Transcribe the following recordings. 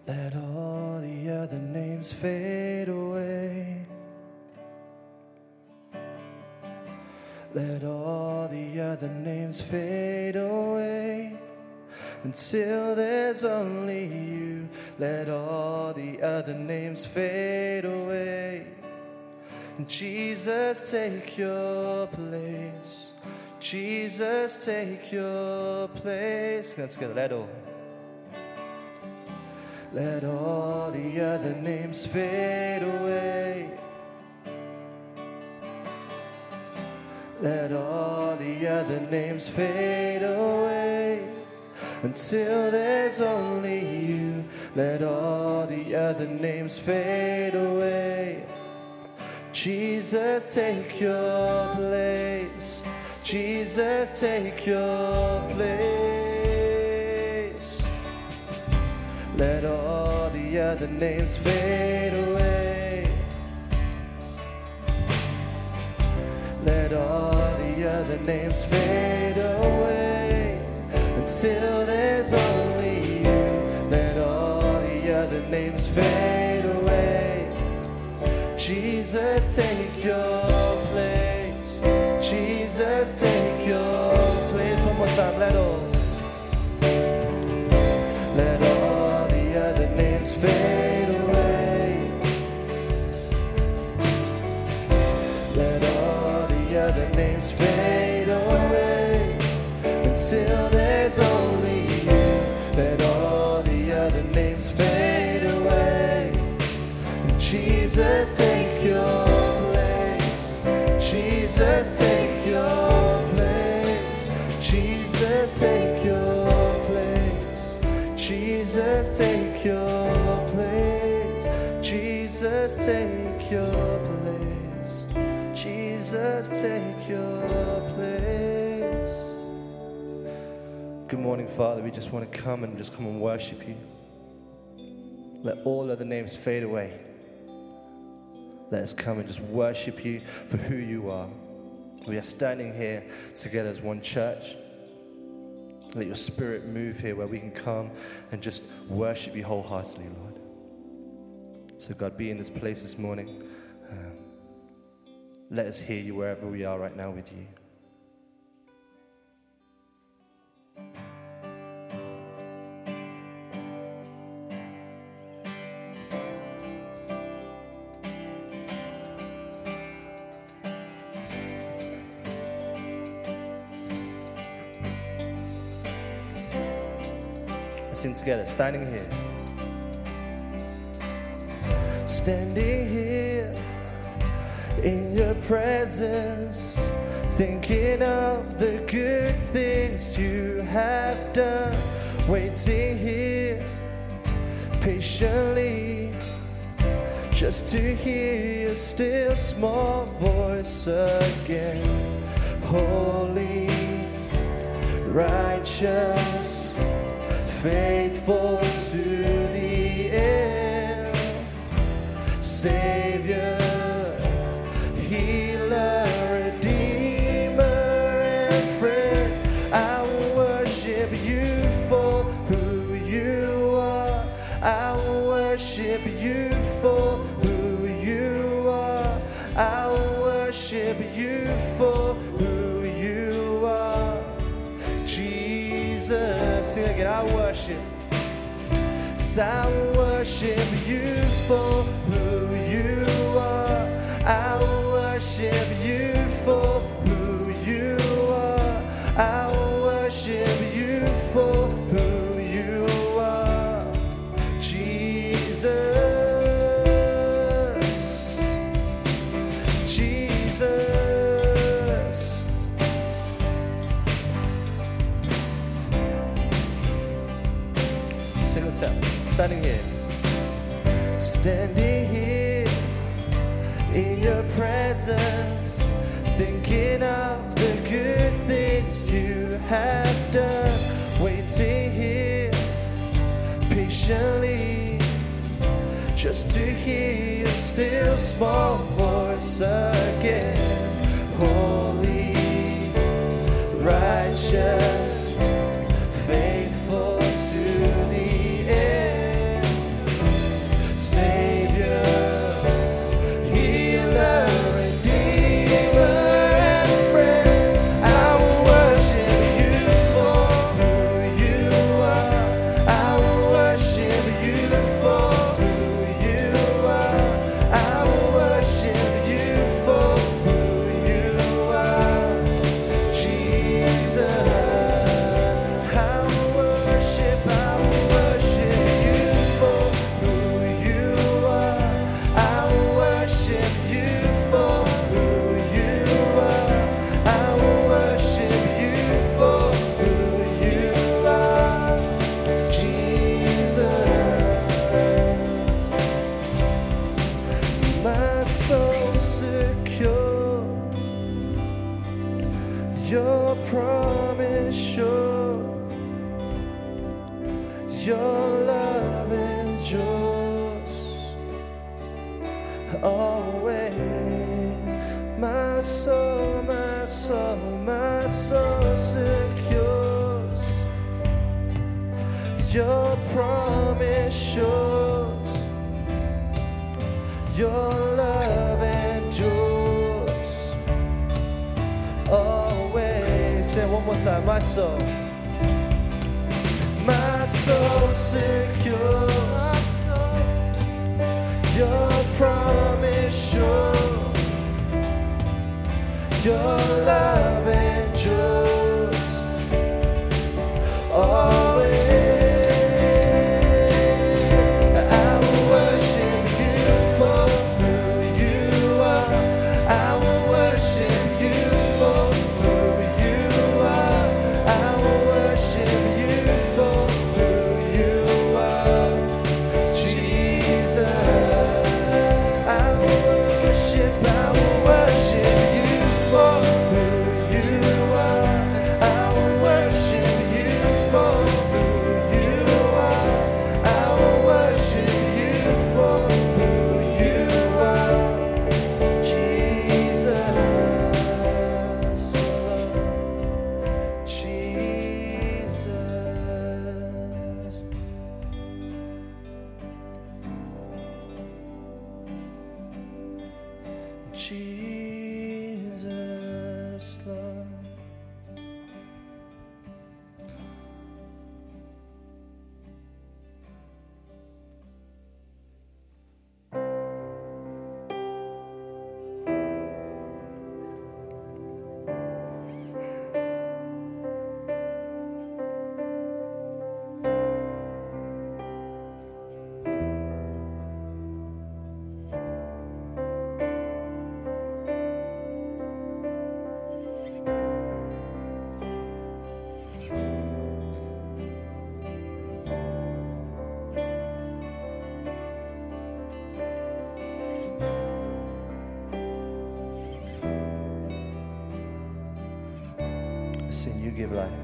Let all the other names fade away. Let all the other names fade away until there's only you. Let all the other names fade away. Jesus, take your place. Jesus, take your place. Let's go. Let all the other names fade away. Let all the other names fade away until there's only you. Let all the other names fade away. Jesus, take your place. Jesus, take your place. Let all the other names fade away. Let all the other names fade away until there's only you. Let all the other names fade away. Jesus, take your place. Jesus, take your place. One more time, let all the other names fade away. Let all the other names fade away until there's only you. Let all the other names fade away. Jesus, take your place. Jesus, take your place. Jesus, take your place. Jesus, take your place. Jesus, take your place. Jesus, take your place. Good morning, Father. We just want to come and worship you. Let all other names fade away. Let us come and just worship you for who you are. We are standing here together as one church. Let your spirit move here where we can come and just worship you wholeheartedly, Lord. So God, be in this place this morning. Let us hear you wherever we are right now with you. Sing together, standing here. Standing here in your presence, thinking of the good things you have done. Waiting here patiently just to hear your still small voice again. Holy, righteous, faithful to the end, Savior, healer, redeemer, and friend. I will worship you for who you are. I will worship you for who you are. I will worship you for who you are. Jesus, sing again. I worship. I worship you for who you are. I worship you for who you are. I worship you for who you are. Jesus, Jesus. Sing it out. Standing here in your presence, thinking of the good things you have done. Waiting here patiently just to hear your still small voice again. Holy, righteous, faithful to the end, promise sure, your love endures always. My soul, my soul, my soul secures, your promise shows, your love endures always. Say it one more time. My soul secures, your promise shows, your love endures always. Jesus, Lord. Sing, you give life.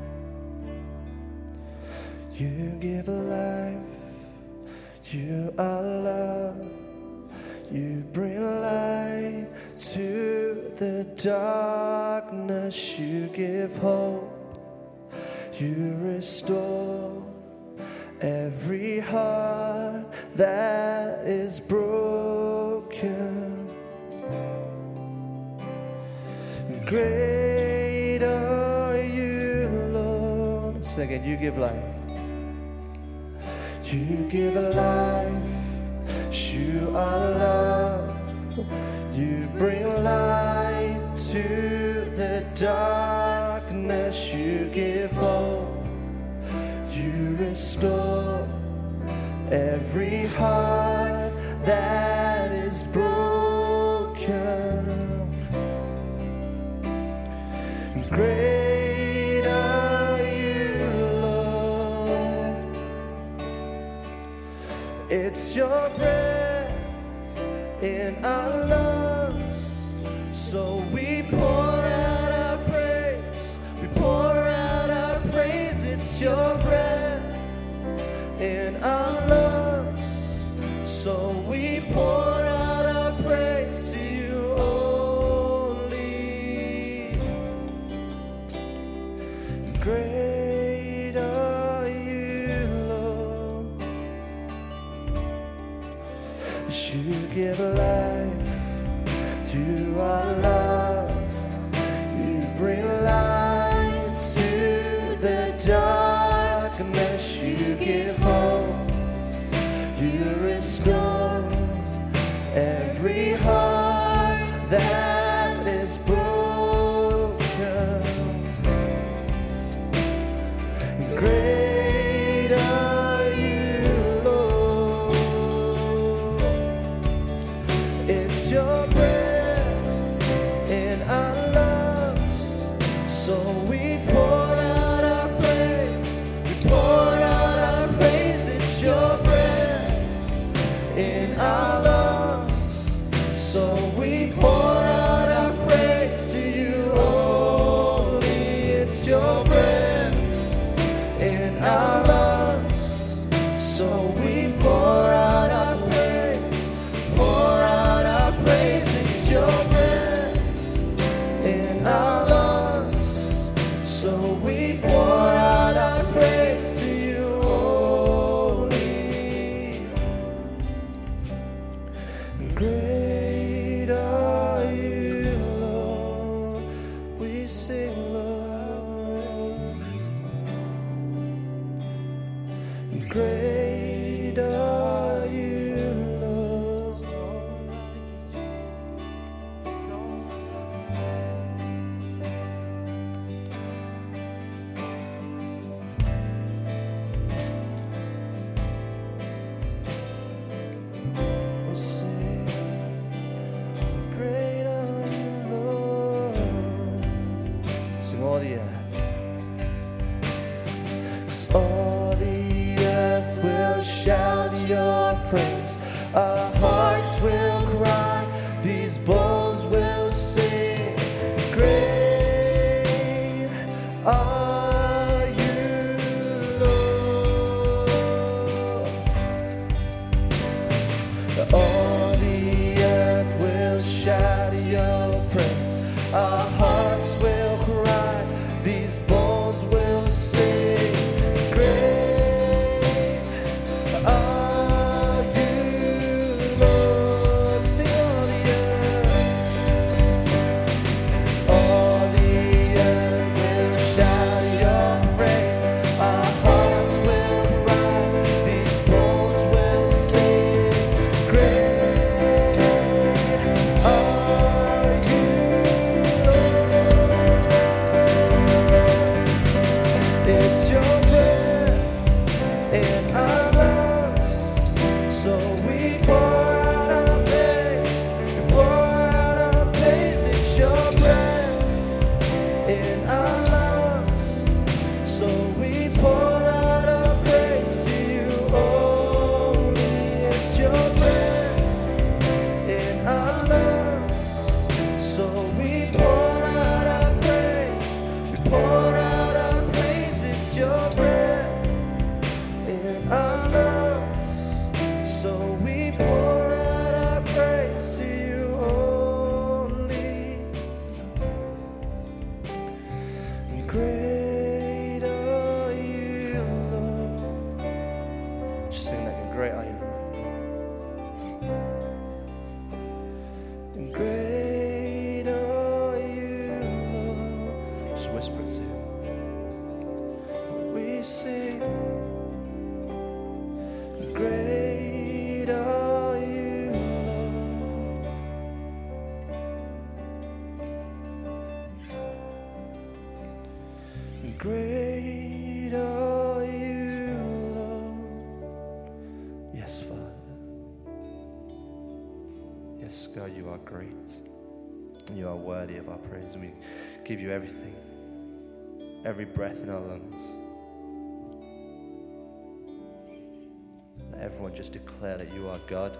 You give life. You are love. You bring light to the darkness. You give hope. You restore every heart that is broken. Great are you, Lord. Sing again. You give life. You give life. You are love. You bring light to the darkness. You give hope. You restore every heart that is broken. Great are you, Lord. It's your breath in our lungs, so we pour out our praise. We pour out our praise. It's your breath in our lungs, so we pour out our praise to you only. Great are you, Lord. You give life. You are love. You bring light to the darkness. You give hope. You restore every heart that is broken. Great are you, Lord. It's your breath in our lungs, so we pour out our praise. We pour out our praise. It's your breath in our lungs, so we pour out our praise to you only. So we pour out our praise to you only. Great are you, Lord. We sing, Lord. Great are you, Lord. We sing, great are you, Lord. Sing all the earth. 'Cause all the earth will shout your praise. Our hearts will cry, these bones will sing. Great are you, Lord. All the earth will shout your praise. Our hearts will cry, these bones will sing. Great are you, Lord. Sing all the earth. All the earth will shout your praise. Our hearts will cry, these bones will sing. Great are you, Lord. It's your breath in our lungs, so we pour out our praise. We pour out our praise. It's your breath in our lungs, so we pour out our praise to you only. It's your breath in our lungs, so we pour out our praise. We pour out our praise. It's your breath in our lungs, so we pour out our praise to you only. Great are you, Lord. Just sing that again. Great are you, Lord. Great are you, Lord. Just whisper it to him. We sing. Great are you, Lord. Great are you, Lord. Yes, Father. Yes, God, you are great. You are worthy of our praise. And we give you everything, every breath in our lungs. Let everyone just declare that you are God.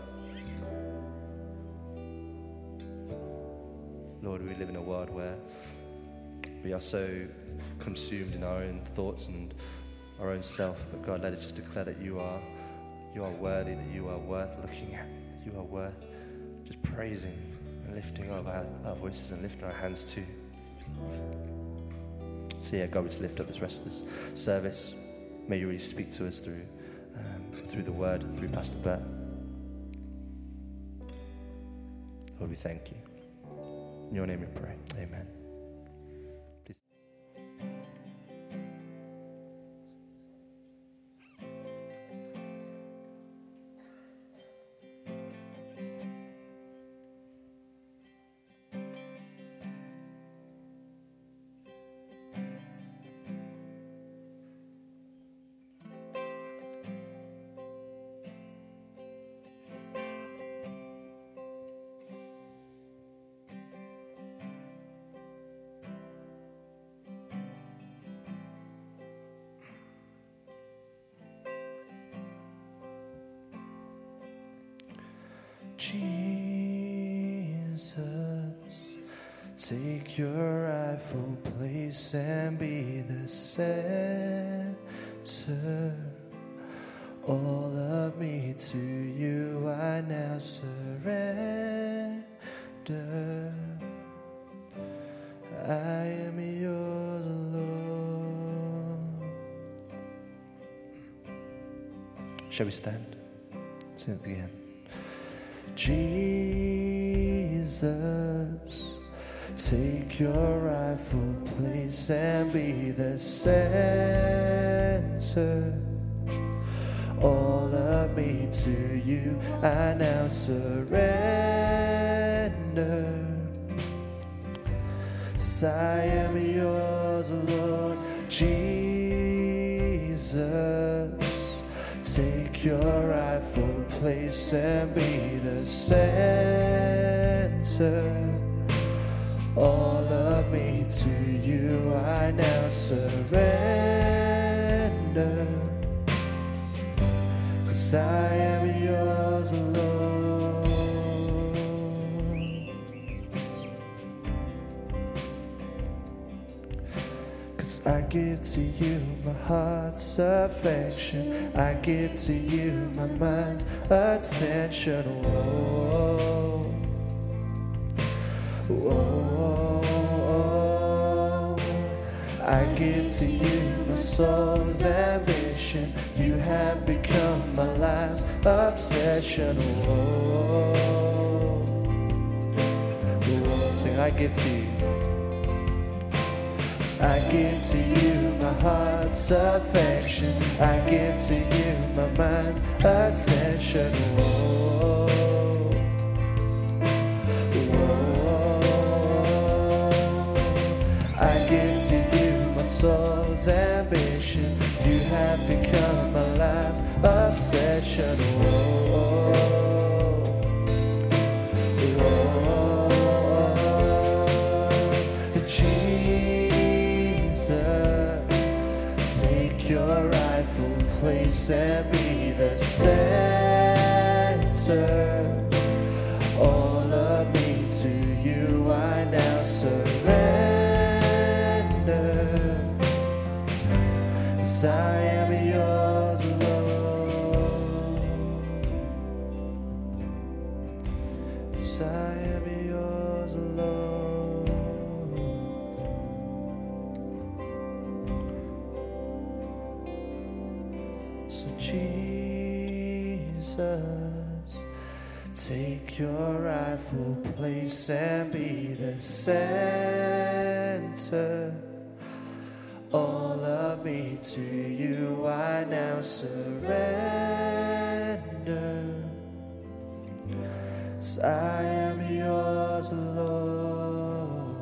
Lord, we live in a world where we are so consumed in our own thoughts and our own self. But God, let us just declare that you are worthy, that you are worth looking at. You are worth just praising and lifting up our voices and lifting our hands to. So yeah, God, we just lift up this rest of this service. May you really speak to us through the word, through Pastor Bert. Lord, we thank you. In your name we pray. Amen. Please. Jesus, take your rightful place and be the center. All of me to you I now surrender. I am yours, Lord. Shall we stand? Sing it again. Jesus, take your rightful place and be the center. All of me to you I now surrender. 'Cause I am yours, Lord Jesus. Take your rightful place and be the center. All of me to you I now surrender. 'Cause I am yours, Lord. 'Cause I give to you my heart's affection. I give to you my mind's attention. Whoa, whoa. I give to you my soul's ambition. You have become my life's obsession. Whoa, whoa. Sing, I give to you. I give to you my heart's affection. I give to you my mind's attention. Whoa, whoa. I give to you my soul's ambition. You have become my life's obsession. Whoa, whoa. Jesus, take your rightful place and be the center. All of me to you I now surrender. 'Cause I am yours, Lord. 'Cause I am yours, Lord. So Jesus, take your rightful place and be the center. All of me to you I now surrender. 'Cause I am yours, Lord.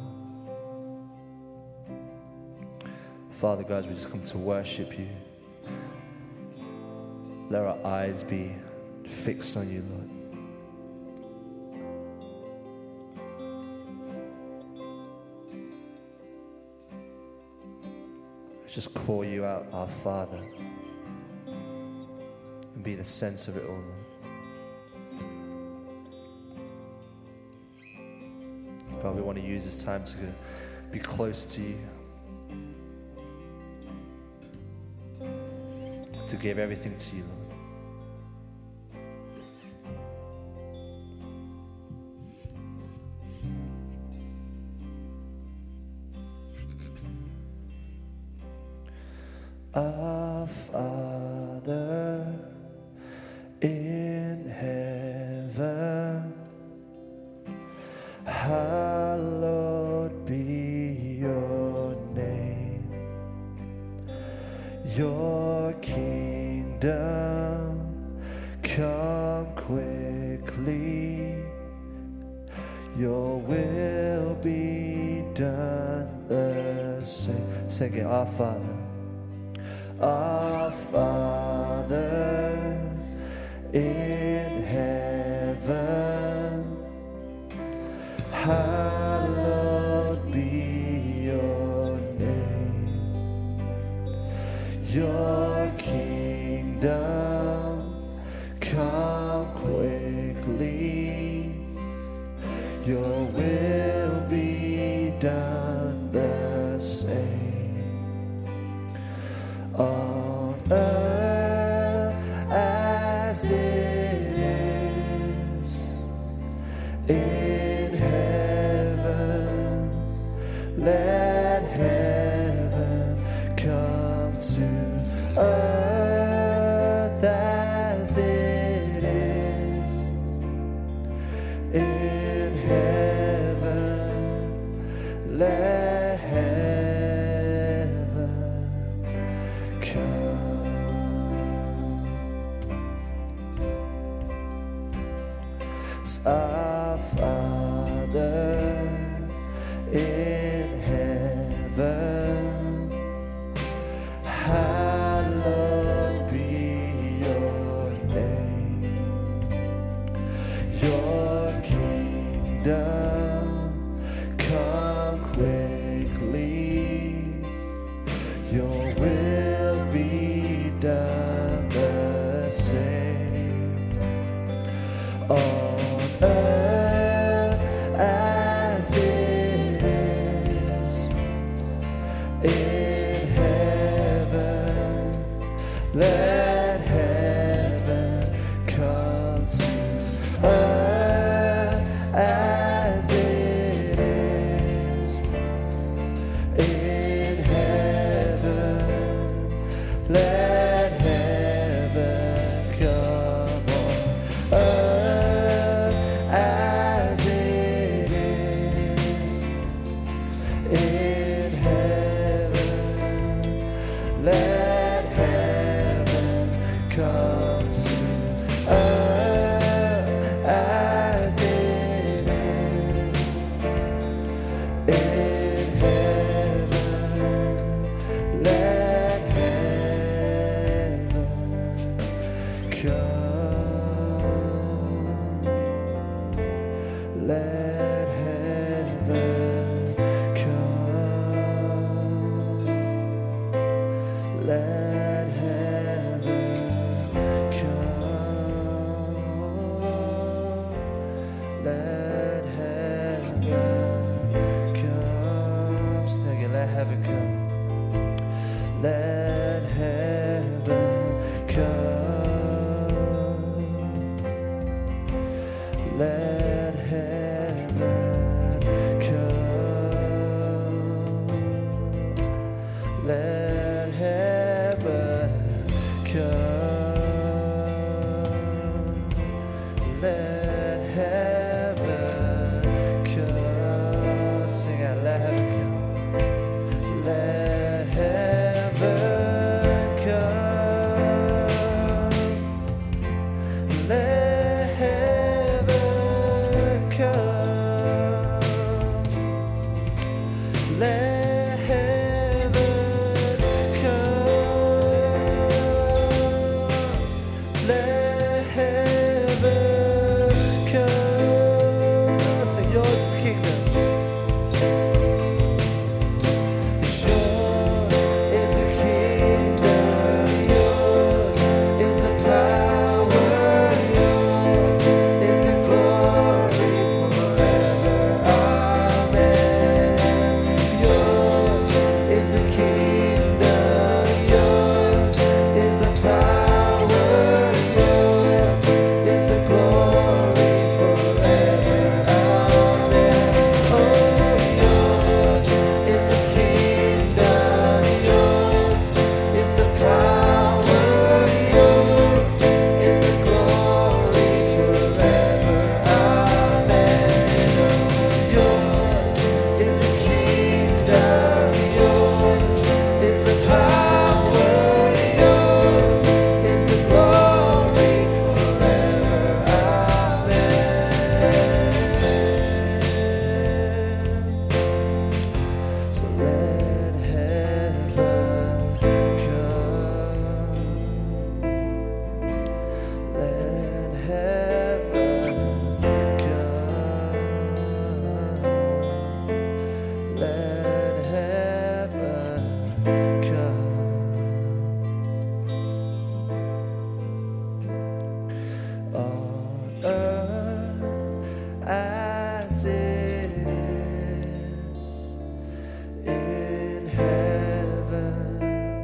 Father God, we just come to worship you. Let our eyes be fixed on you, Lord. Just call you out, our Father, and be the sense of it all, Lord. God, we want to use this time to be close to you, to give everything to you, Lord. Our Father in heaven, hallowed be your name. Your kingdom come quickly. Your will be done. Sing it, our Father. Our Father in heaven, hallowed be your name. Your kingdom come quickly. Your will be done the same on earth as it is in heaven. Let heaven come to earth your will be done the same on earth as it is in heaven. Let heaven come to earth as it is in heaven. Let heaven come on earth as it is in heaven. Let heaven come to earth as it is in heaven. Let heaven come. Let heaven come. Let heaven come. Let heaven come. Sing again. Let heaven come. Let heaven come. Let heaven come. Let heaven come. Let heaven come. Sing out. Let heaven come. Let heaven come. Let heaven come. Let heaven come. Let heaven come. Say, yours is the kingdom. Yours is the kingdom. Yours is the power. Yours is the glory forever. Amen. Yours is the kingdom. Yours is the power. Yours is the glory forever. Amen. Oh, yours is the kingdom. Yours is the power. Yours is the glory forever. Amen. Yours is the kingdom. Yours is the power. Yours is the glory forever. Amen. So let heaven come. Let heaven come. Let heaven come. On earth as it is in heaven.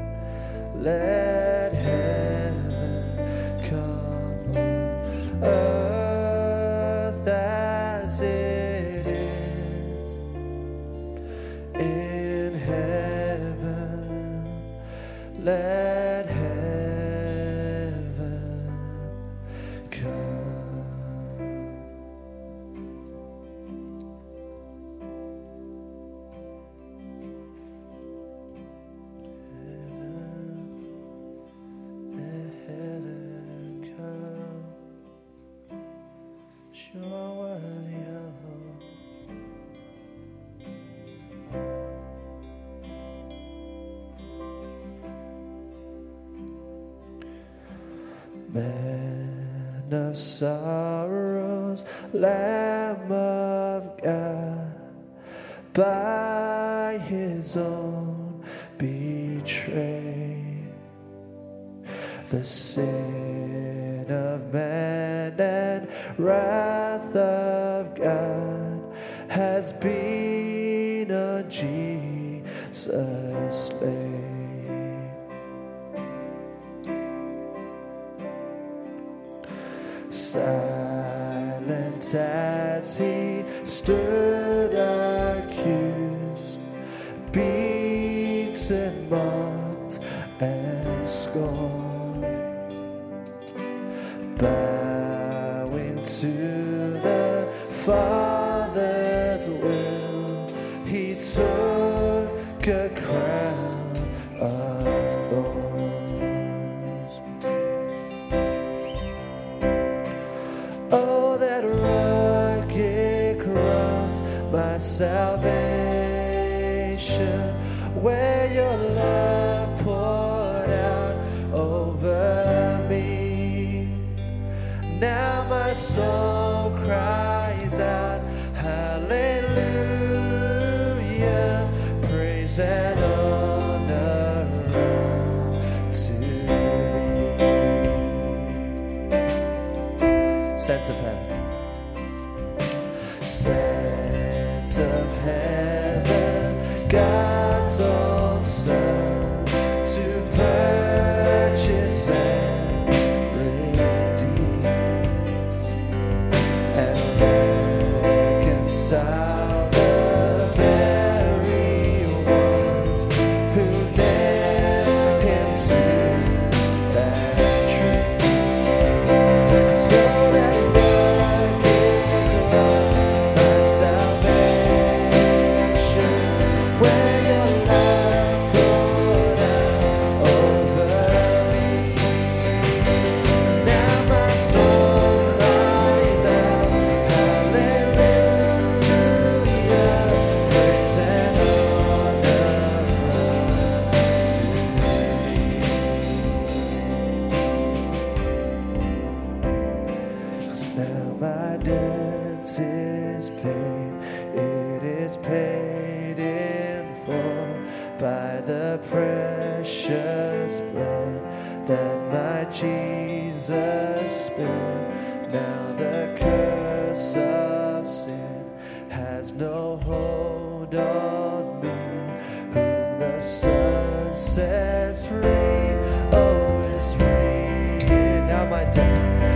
Let heaven come to earth as it is in heaven. Let heaven come. Let heaven come. You are worthy of all. Man of sorrows, Lamb of God, by his own betrayal betray the sin of man and wrath of God has been on Jesus slain. Silent as he stood accused, beaten, mocked, and scorned, bowing to the Father's will, he took a crown of thorns. Oh, that rugged cross, my salvation, where your love poured out over me. Now my soul cries out, hallelujah, praise and honor to thee. Sense of heaven. Sense of heaven, God's own Son, to purchase and redeem and reconcile the very ones who nailed him to that tree. So that rugged cross, my salvation, where your love poured out over me. Now my soul cries out, hallelujah, praise and honor to thee. 'Cause now my debt is paid, it is paid in full by the precious blood that my Jesus spilled. Now the curse of sin has no hold on me. Whom the Son sets free, oh, is free. Now my debt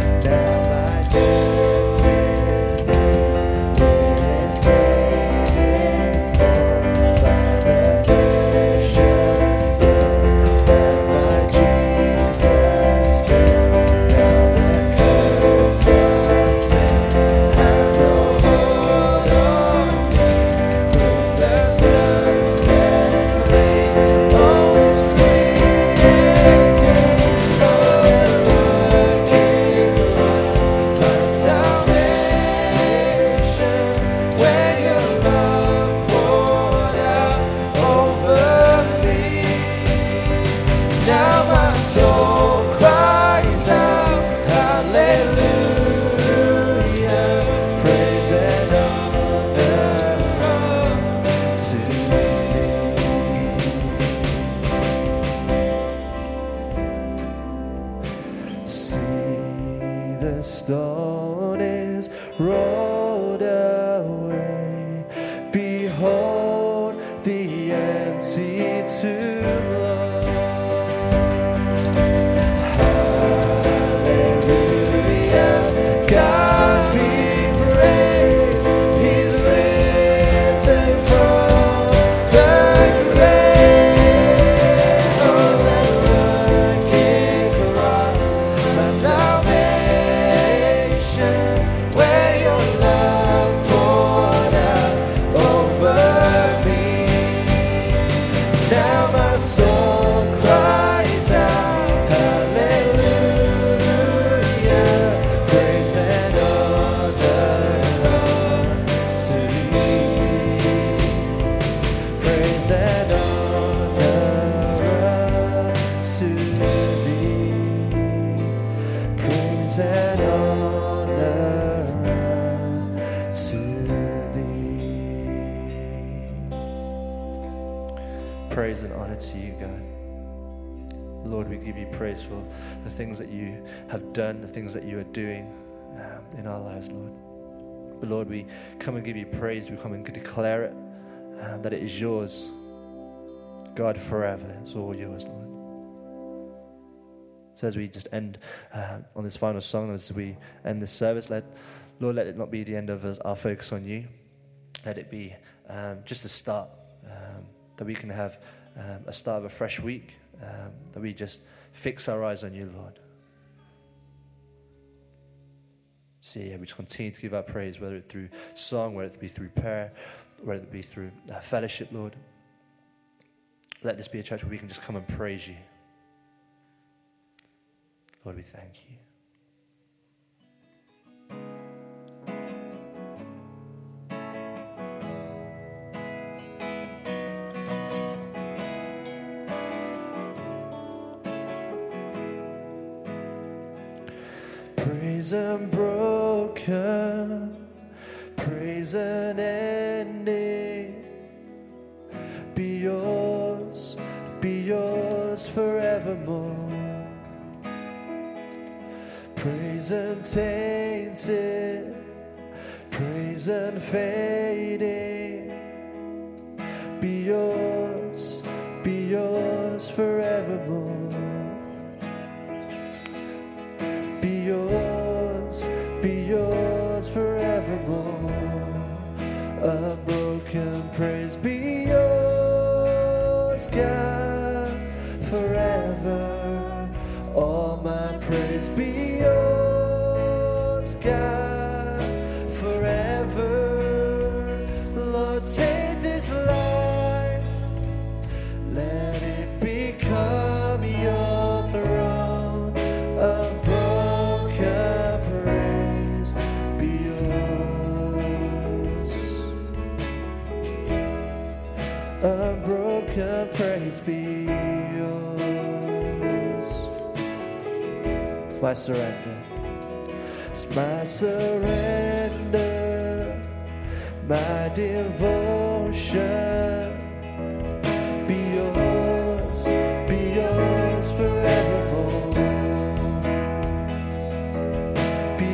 is paid, it is paid in full by the precious blood that my Jesus spilled. Now the curse of sin has no hold on me. Whom the Son sets free, oh, is free indeed. Oh, rugged cross, my salvation, where your love poured out over me. Now my soul cries out, hallelujah, praise and honor to thee. See, the stone is rolled away. Behold the empty tomb, Lord. Hallelujah, God be praised. He's risen from the grave. Oh, that rugged cross, my salvation, where your love poured out over me. Now my soul cries out, hallelujah, praise and honor to thee. Praise and honor to thee. Praise and honor to thee. Praise and honor to you, God. Lord, we give you praise for the things that you have done, the things that you are doing in our lives, Lord. But Lord, we come and give you praise. We come and declare it, that it is yours, God, forever. It's all yours, Lord. So as we just end on this final song, as we end this service, Lord, let it not be the end of our focus on you. Let it be just a start, that we can have a start of a fresh week, that we just fix our eyes on you, Lord. So yeah, we just continue to give our praise, whether it through song, whether it be through prayer, whether it be through fellowship, Lord. Let this be a church where we can just come and praise you. Lord, we thank you. Praise unbroken, praise unending, be yours forevermore. Praise untainted, praise unfading, be yours forevermore. Be yours forevermore. A broken praise be yours, God, forever. All my praise be yours, God, forever. Lord, take this life, let it become your throne. A broken praise be yours. A broken praise be yours. My surrender. It's my surrender, my devotion. Be yours forevermore. Be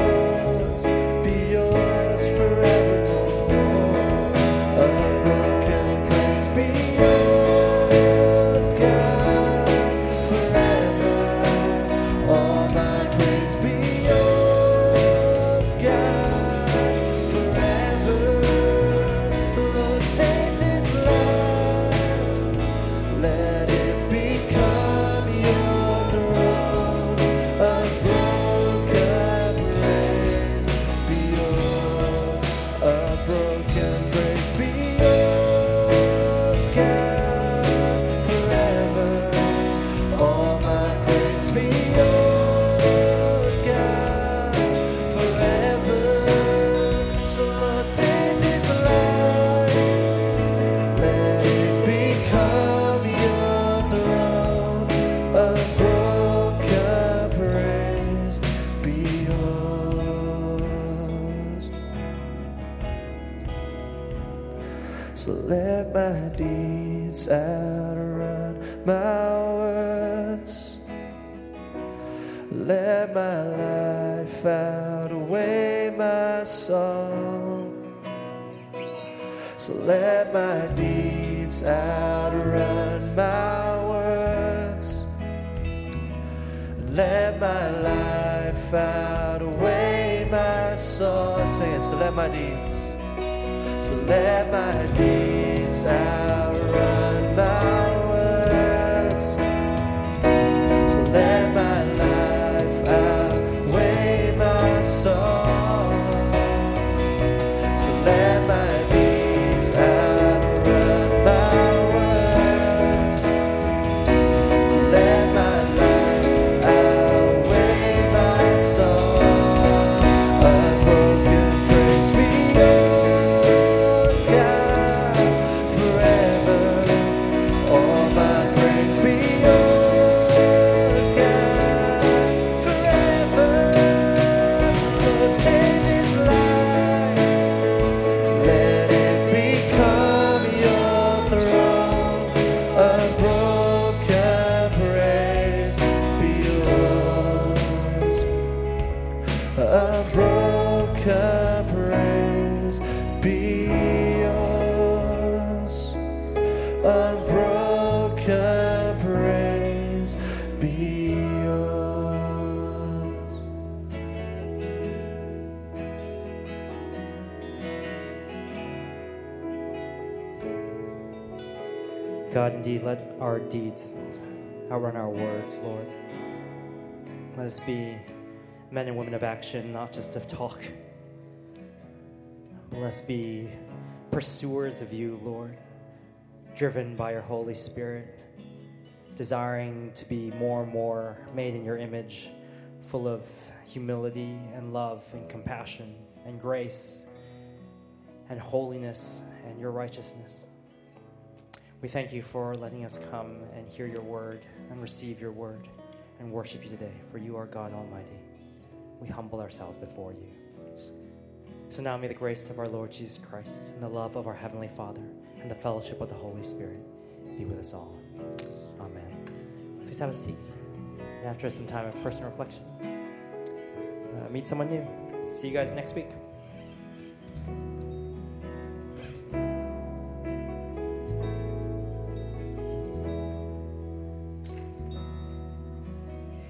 yours forevermore. A broken praise be yours, God, forever. All my praise be yours, God, forever. Lord, take this life, let it become your throne. A broken praise be yours. A broken praise be yours, God, forever. All my praise be yours, God, forever. So Lord, take this life, let it become your throne. A broken praise be yours. So let my deeds outrun my words. Let my life outweigh my song. So let my deeds outrun my words. Let my life outweigh my song. Sing it. So let my deeds. So let my deeds outrun my words. So let my life outweigh my songs. So let my deeds outrun my words. So let my life outweigh my songs. A broken praise be yours, God, forever. God, indeed, let our deeds outrun our words, Lord. Let us be men and women of action, not just of talk. But let us be pursuers of you, Lord, driven by your Holy Spirit, desiring to be more and more made in your image, full of humility and love and compassion and grace and holiness and your righteousness. We thank you for letting us come and hear your word and receive your word and worship you today, for you are God Almighty. We humble ourselves before you. So now may the grace of our Lord Jesus Christ and the love of our Heavenly Father and the fellowship of the Holy Spirit be with us all. Amen. Please have a seat. And after some time of personal reflection, meet someone new. See you guys next week.